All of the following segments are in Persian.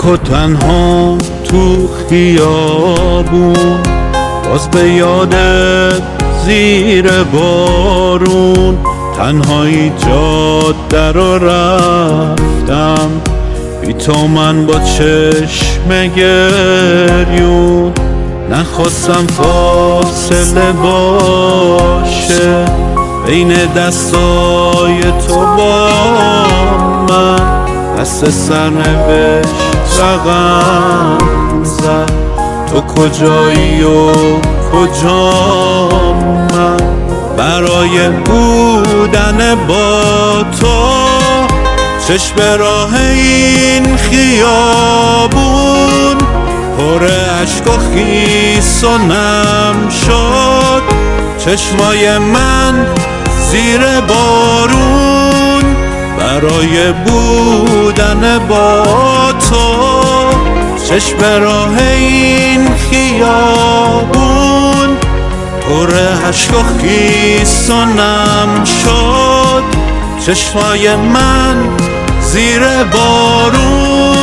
تک و تنها تو خیابون، باز به یادت زیر بارون، تنهایی جاده رو رفتم، بی تو من با چشم گریون. نخواستم فاصله باشه بین دستای تو با من، دست سرنوشت رقم زد، تو کجایی و کجا من. برای بودن با تو چشم راه این خیابون، پر عشق و خیس و نم شد چشمای من زیر بارون. برای بودن با تو چشم راه این خیابون، پر عشق و خیس و نم شد چشمای من زیر بارون.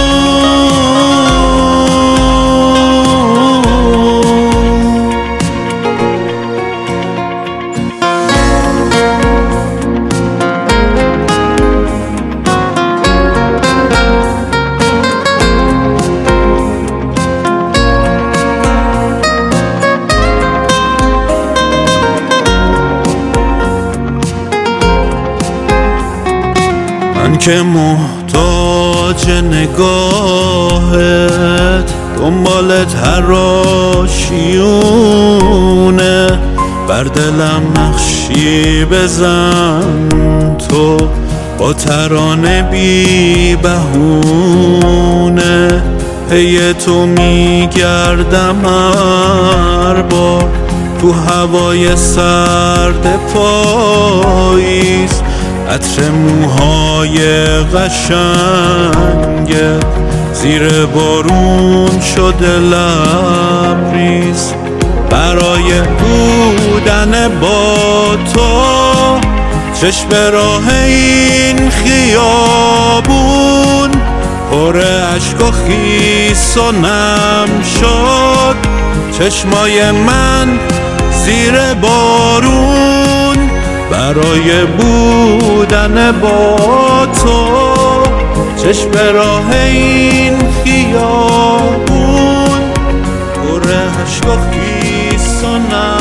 من که محتاج نگاهت، دنبالت هر آشیونه، بر دلم نقشی بزن تو با ترانه بی بهونه. پی تو میگردم هر بار تو هوای سرد پاییز، عطر موهای قشنگه زیر بارون شده لبریز. برای بودن با تو چشم راه این خیابون، پر عشق و خیس و نم شد چشمای من زیر بارون. برای بودن با تو چشم راه این خیابون، پر عشق و خیس و نم